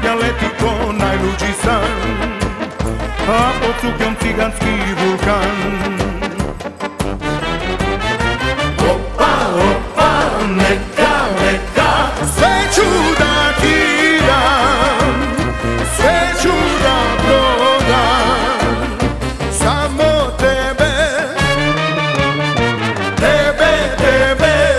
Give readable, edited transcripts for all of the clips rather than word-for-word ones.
sanja leti ko najluđi san, a pod suknjom ciganski vulkan. Opa, opa, neka, neka, sve ću da ti dam, sve ću da prodam, samo tebe, tebe, tebe,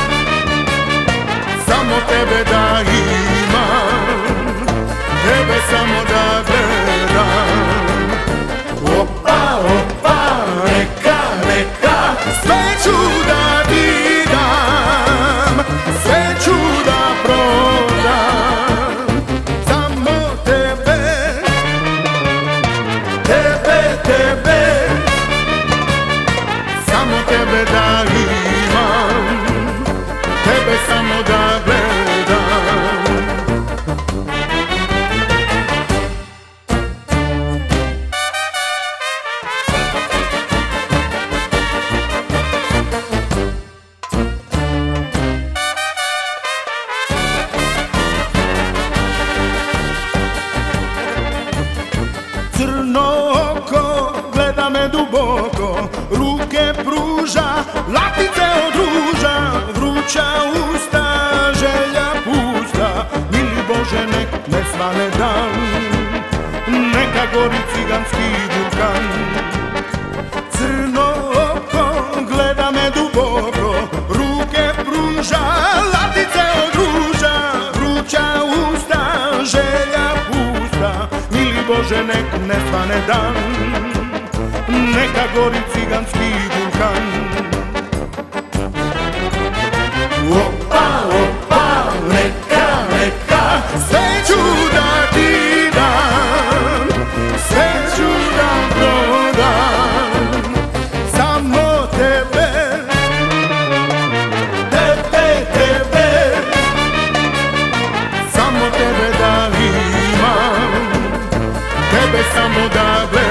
samo tebe da imam, tebe samo da gledam. Opa, opa, neka, neka, sve ću da ti dam, sve ću da prodam, samo tebe, tebe, tebe, samo tebe da imam, tebe samo da gledam. Crno oko gleda me duboko, ruke pruža, latice od ruža, vruća usta, želja pusta. Mili Bože, nek ne svane dan, neka gori ciganski vulkan. Crno oko gleda me duboko, ruke pruža, latice od ruža, vruća usta, želja pusta. Mili Bože, nek ne svane dan, neka gori ciganski vulkan. Opa, opa, neka, neka, sve ću da ti dam, sve ću da prodam, samo tebe, tebe, tebe, samo tebe da imam, tebe samo da gledam.